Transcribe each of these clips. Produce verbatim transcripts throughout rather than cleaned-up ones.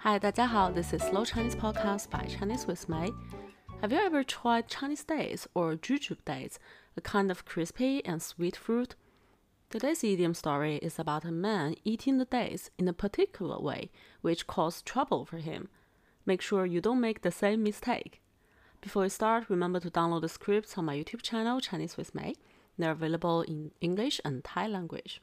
Hi, 大家好, this is Slow Chinese Podcast by Chinese with Mei. Have you ever tried Chinese dates or jujube dates, a kind of crispy and sweet fruit? Today's idiom story is about a man eating the dates in a particular way, which caused trouble for him. Make sure you don't make the same mistake. Before we start, remember to download the scripts on my YouTube channel, Chinese with Mei. They're available in English and Thai language.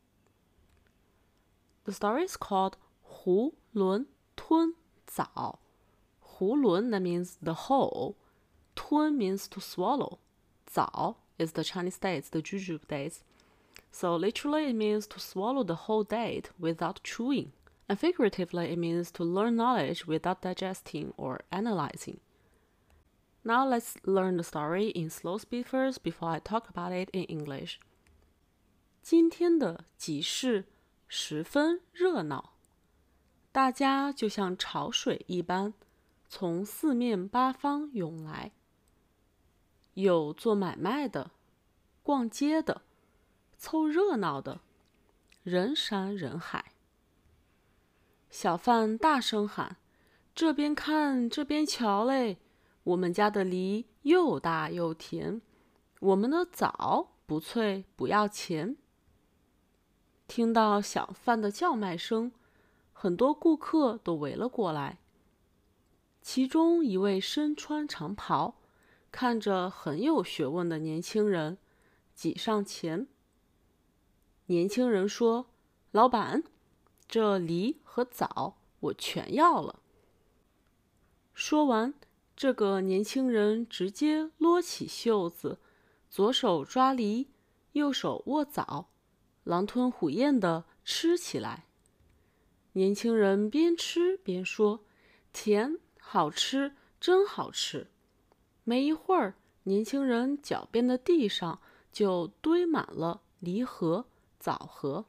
The story is called 囫囵吞枣. 囫囵, that means the whole. 吞 means to swallow. 枣 is the Chinese dates, the jujube dates. So literally it means to swallow the whole date without chewing. And figuratively it means to learn knowledge without digesting or analyzing. Now let's learn the story in slow speed first before I talk about it in English. 今天的集市十分热闹，大家就像潮水一般，从四面八方涌来。有做买卖的，逛街的，凑热闹的，人山人海。小贩大声喊：“这边看，这边瞧嘞！我们家的梨又大又甜，我们的枣不脆不要钱。”听到小贩的叫卖声，很多顾客都围了过来。其中一位身穿长袍，看着很有学问的年轻人挤上前。年轻人说：“老板，这梨和枣我全要了。”说完，这个年轻人直接撸起袖子，左手抓梨，右手握枣，狼吞虎咽地吃起来。年轻人边吃边说：“甜，好吃，真好吃。”没一会儿，年轻人脚边的地上就堆满了梨核、枣核。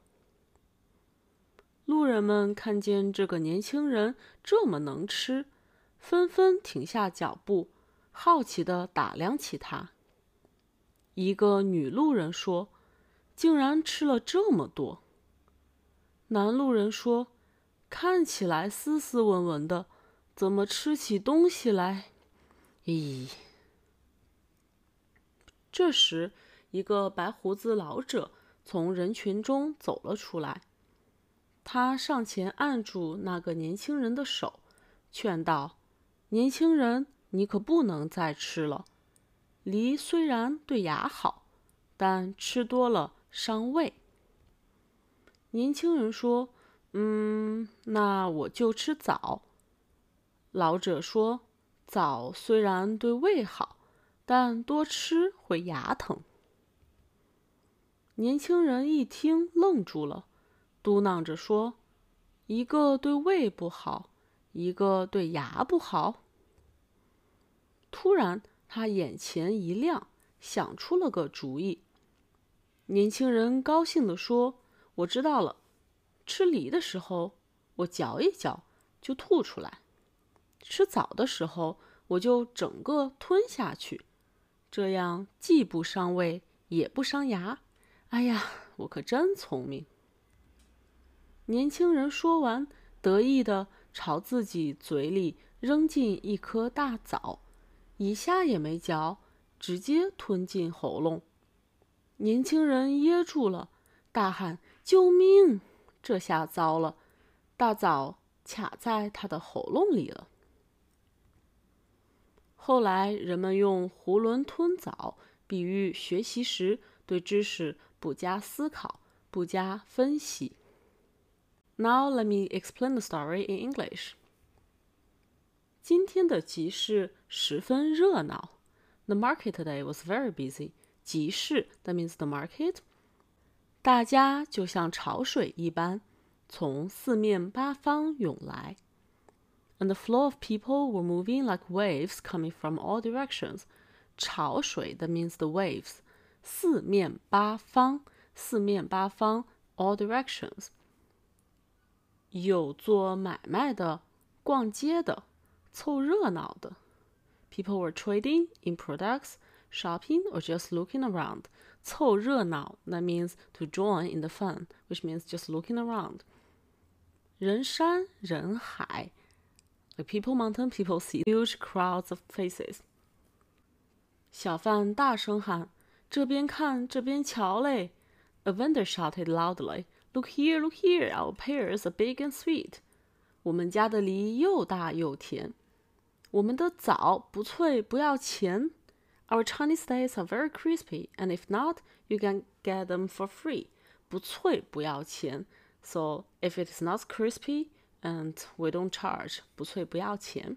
路人们看见这个年轻人这么能吃，纷纷停下脚步，好奇地打量起他。一个女路人说：“竟然吃了这么多。”男路人说：“看起来斯斯文文的，怎么吃起东西来？咦！”这时，一个白胡子老者从人群中走了出来。他上前按住那个年轻人的手，劝道：“年轻人，你可不能再吃了。梨虽然对牙好，但吃多了伤胃。”年轻人说：“嗯，那我就吃枣。”老者说：“枣虽然对胃好，但多吃会牙疼。”年轻人一听愣住了，嘟囔着说：“一个对胃不好，一个对牙不好。”突然，他眼前一亮，想出了个主意。年轻人高兴地说：“我知道了，吃梨的时候，我嚼一嚼就吐出来；吃枣的时候，我就整个吞下去，这样既不伤胃，也不伤牙。哎呀，我可真聪明！”年轻人说完，得意地朝自己嘴里扔进一颗大枣，一下也没嚼，直接吞进喉咙。年轻人噎住了，大喊：“救命！”这下糟了，大枣卡在他的喉咙里了。后来人们用囫囵吞枣比喻学习时对知识不加思考，不加分析。Now let me explain the story in English. 今天的集市十分热闹。The market today was very busy. 集市 that means the market. 大家就像潮水一般，从四面八方涌来。And the flow of people were moving like waves coming from all directions. 潮水 that means the waves. 四面八方，四面八方 all directions. 有做买卖的，逛街的，凑热闹的。People were trading in products, shopping, or just looking around. 凑热闹 that means to join in the fun, which means just looking around. 人山人海。The people mountain people see huge crowds of faces. 小贩大声喊：“这边看，这边瞧嘞！” A vendor shouted loudly, "Look here, look here! Our pears are big and sweet." 我们家的梨又大又甜。我们的枣不脆不要钱。Our Chinese dates are very crispy, and if not, you can get them for free. 不脆不要钱。So if it is not crispy, and we don't charge, 不脆不要钱。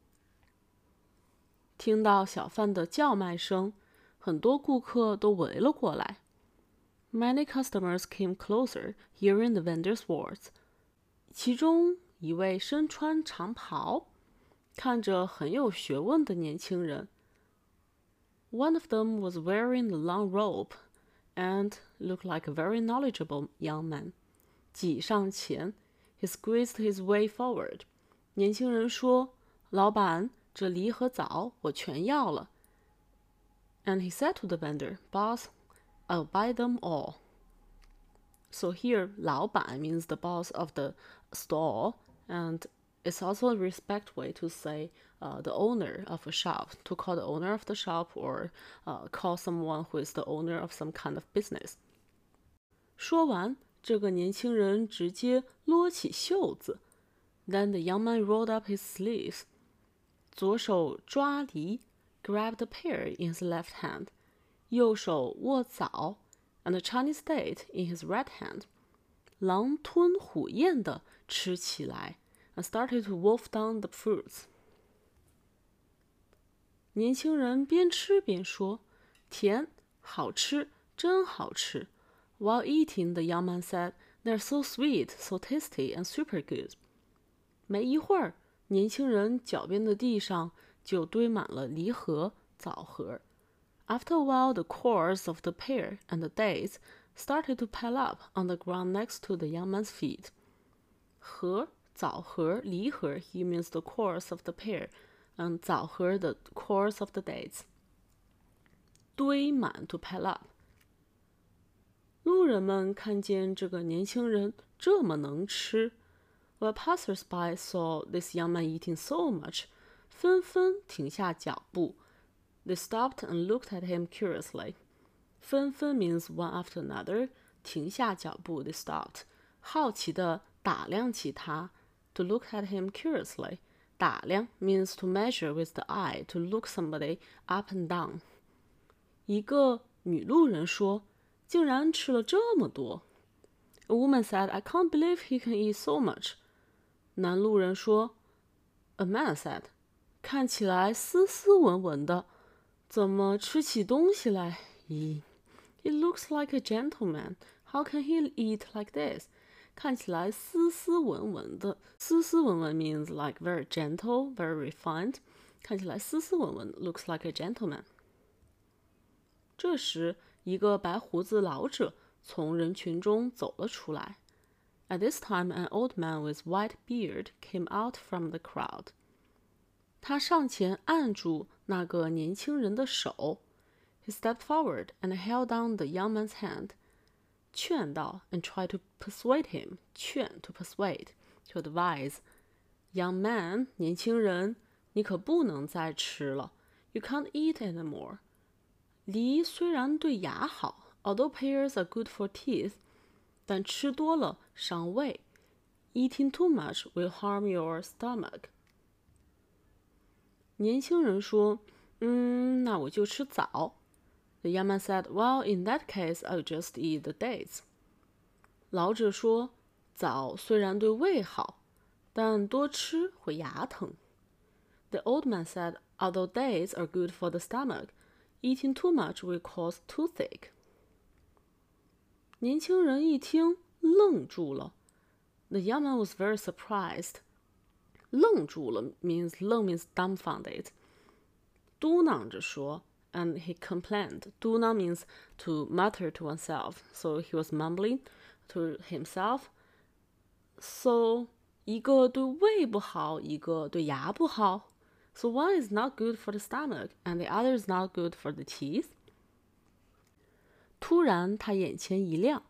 听到小贩的叫卖声，很多顾客都围了过来。Many customers came closer, hearing the vendor's words. 其中一位身穿长袍，看着很有学问的年轻人。One of them was wearing a long robe and looked like a very knowledgeable young man. 挤上前 He squeezed his way forward. 年轻人说：“老板，这梨和枣我全要了。” And he said to the vendor, "Boss, I'll buy them all." So here, 老板 means the boss of the store, and it's also a respect way to say uh, the owner of a shop, to call the owner of the shop or uh, call someone who is the owner of some kind of business. 说完，这个年轻人直接撸起袖子。Then the young man rolled up his sleeves. 左手抓梨 grabbed a pear in his left hand. 右手握枣 and a Chinese date in his right hand. 狼吞虎咽地吃起来 and started to wolf down the fruits. 年轻人边吃边说：“甜，好吃，真好吃。” While eating, the young man said, "They're so sweet, so tasty, and super good." 没一会儿，年轻人脚边的地上就堆满了梨核、枣核。After a while, the cores of the pear and the dates started to pile up on the ground next to the young man's feet. 核、枣核、梨核 he means the cores of the pear, and 枣核 the cores of the dates. 堆满 to pile up. 路人们看见这个年轻人这么能吃 While passers-by saw this young man eating so much, 纷纷停下脚步 They stopped and looked at him curiously. 纷纷 means one after another. 停下脚步 they stopped. 好奇地打量起他 To look at him curiously. 打量 means to measure with the eye, to look somebody up and down. 一个女路人说竟然吃了这么多。A woman said, "I can't believe he can eat so much." 男路人说 A man said, 看起来斯斯文文的，怎么吃起东西来？咦 He looks like a gentleman. How can he eat like this? 看起来斯斯文文的，斯斯文文 means like very gentle, very refined. 看起来斯斯文文 looks like a gentleman. 这时，一个白胡子老者从人群中走了出来。At this time, an old man with white beard came out from the crowd. 他上前按住那个年轻人的手。He stepped forward and held down the young man's hand. 劝道 and tried to persuade him. 劝 to persuade, to advise. Young man, 年轻人，你可不能再吃了。You can't eat anymore. 梨虽然对牙好 although pears are good for teeth, 但吃多了伤胃。Eating too much will harm your stomach. 年轻人说，嗯，那我就吃枣。The young man said, "Well, in that case, I'll just eat the dates." 老者说，枣虽然对胃好，但多吃会牙疼。The old man said, "Although dates are good for the stomach, eating too much will cause toothache." 年轻人一听，愣住了。The young man was very surprised. 愣住了 means 愣 means dumbfounded. 嘟囔着说 and he complained. 嘟囔 means to mutter to oneself. So he was mumbling to himself. So 一个对胃不好，一个对牙不好。So one is not good for the stomach, and the other is not good for the teeth. 突然他眼前一亮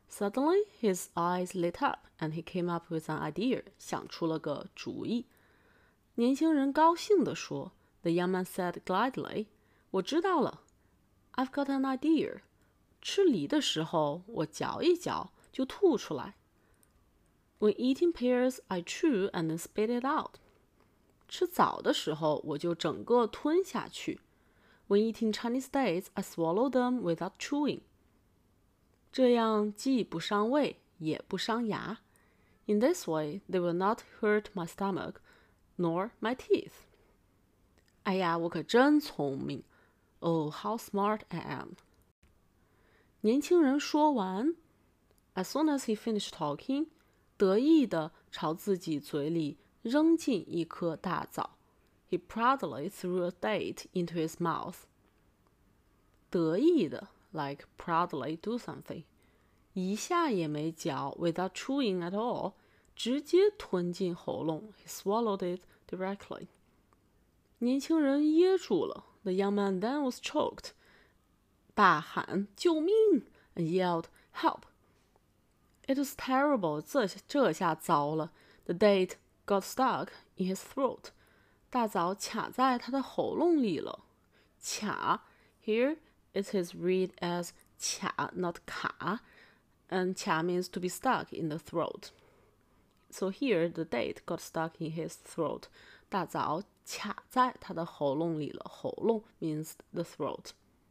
Suddenly, his eyes lit up, and he came up with an idea. 想出了个主意。年轻人高兴地说 The young man said gladly, 我知道了 I've got an idea. 吃梨的时候，我嚼一嚼就吐出来。When eating pears, I chew and then spit it out. 吃枣的时候，我就整个吞下去。When eating Chinese dates, I swallow them without chewing. 这样既不伤胃，也不伤牙。In this way, they will not hurt my stomach, nor my teeth. 哎呀，我可真聪明。Oh, how smart I am. 年轻人说完 ，As soon as he finished talking, 得意地朝自己嘴里扔进一颗大枣。He proudly threw a date into his mouth. 得意的 like proudly do something. 一下也没嚼 without chewing at all. 直接吞进喉咙 He swallowed it directly. 年轻人噎住了 The young man then was choked. 大喊救命 and yelled help. It was terrible. 这, 这下糟了 The date got stuck in his throat. 大枣卡在他的喉咙里了。卡 Here it is read as 卡 not 卡 and 卡 means to be stuck in the throat. So here the date got stuck in his throat. 大枣卡在他的喉咙里了。喉咙 means the throat.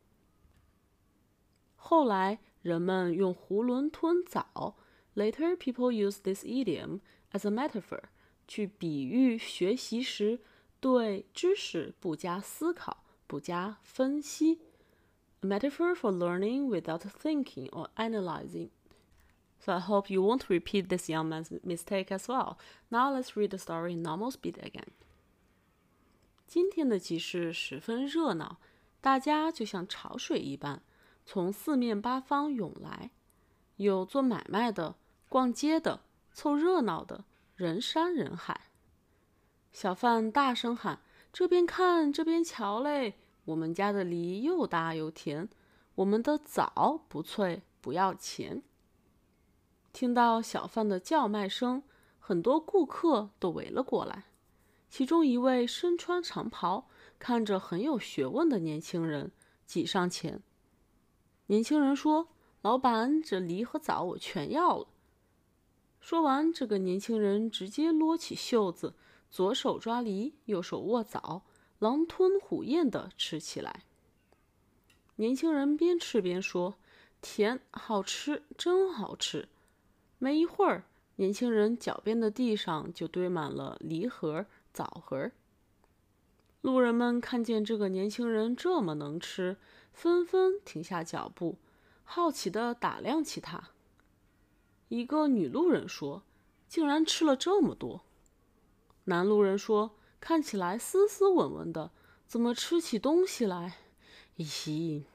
后来人们用囫囵吞枣 Later people use this idiom as a metaphor 去比喻学习时对知识不加思考，不加分析。A metaphor for learning without thinking or analyzing. So I hope you won't repeat this young man's mistake as well. Now let's read the story in normal speed again. 今天的集市十分热闹，大家就像潮水一般，从四面八方涌来，有做买卖的、逛街的、凑热闹的，人山人海。小贩大声喊：“这边看，这边瞧嘞！我们家的梨又大又甜，我们的枣不脆，不要钱。”听到小贩的叫卖声，很多顾客都围了过来。其中一位身穿长袍、看着很有学问的年轻人挤上前。年轻人说：“老板，这梨和枣我全要了。”说完，这个年轻人直接撸起袖子，左手抓梨，右手握枣，狼吞虎咽地吃起来。年轻人边吃边说：“甜，好吃，真好吃。”没一会儿，年轻人脚边的地上就堆满了梨核、枣核。路人们看见这个年轻人这么能吃，纷纷停下脚步，好奇地打量起他。一个女路人说：“竟然吃了这么多。”男路人说：“看起来斯斯文文的，怎么吃起东西来？”咦嘻！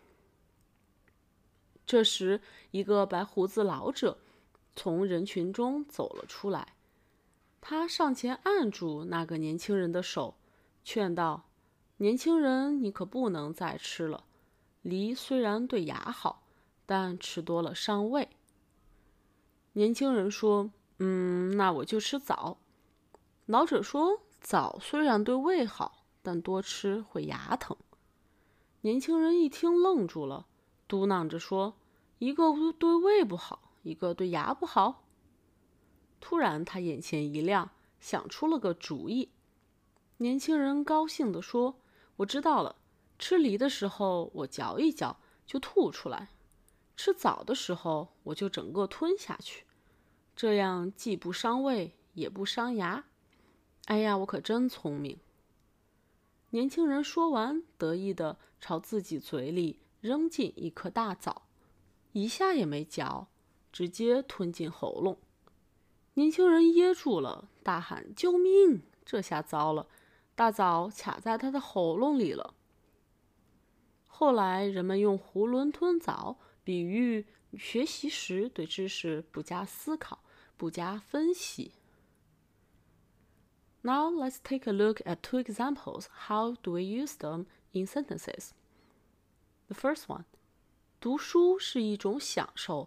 这时，一个白胡子老者从人群中走了出来，他上前按住那个年轻人的手，劝道：“年轻人，你可不能再吃了。梨虽然对牙好，但吃多了伤胃。”年轻人说：“嗯，那我就吃枣。”老者说：“枣虽然对胃好，但多吃会牙疼。”年轻人一听愣住了，嘟囔着说：“一个对胃不好，一个对牙不好。”突然他眼前一亮，想出了个主意。年轻人高兴地说：“我知道了，吃梨的时候我嚼一嚼就吐出来，吃枣的时候我就整个吞下去，这样既不伤胃也不伤牙。哎呀，我可真聪明。”年轻人说完，得意地朝自己嘴里扔进一颗大枣，一下也没嚼，直接吞进喉咙。年轻人噎住了，大喊：“救命！”这下糟了，大枣卡在他的喉咙里了。后来人们用囫囵吞枣比喻学习时对知识不加思考，不加分析。Now let's take a look at two examples. How do we use them in sentences? The first one. 读书是一种享受，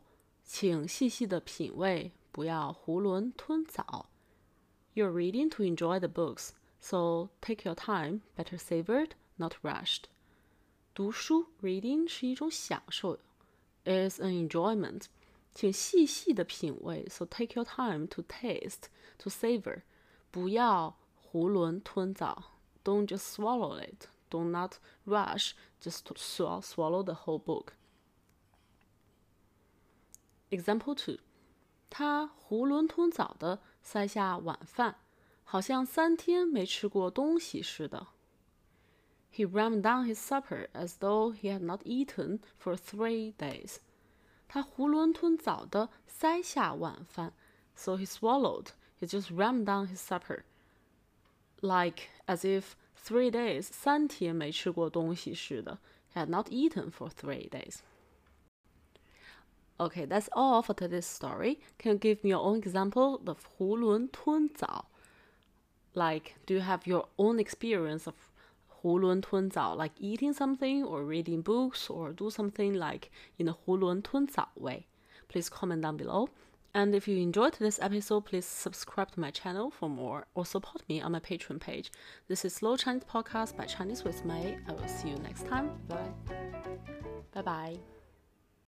请细细的品味，不要囫囵吞枣。You're reading to enjoy the books, so take your time, better savored, not rushed. 读书 reading 是一种享受 is an enjoyment. 请细细的品味 so take your time to taste, to savor. 不要囫囵吞枣 don't just swallow it. Do not rush, just to swallow the whole book. Example two. 他囫囵吞枣地塞下晚饭，好像三天没吃过东西似的。He rammed down his supper as though he had not eaten for three days. 他囫囵吞枣地塞下晚饭 so he swallowed, he just rammed down his supper. Like as if three days, 三天没吃过东西似的 he had not eaten for three days. Okay, that's all for today's story. Can you give me your own example of 囫囵吞枣? Like, do you have your own experience of 囫囵吞枣, like eating something or reading books or do something like in a 囫囵吞枣 way? Please comment down below. And if you enjoyed this episode, please subscribe to my channel for more or support me on my Patreon page. This is Slow Chinese Podcast by Chinese with Mei. I will see you next time. Bye. Bye bye.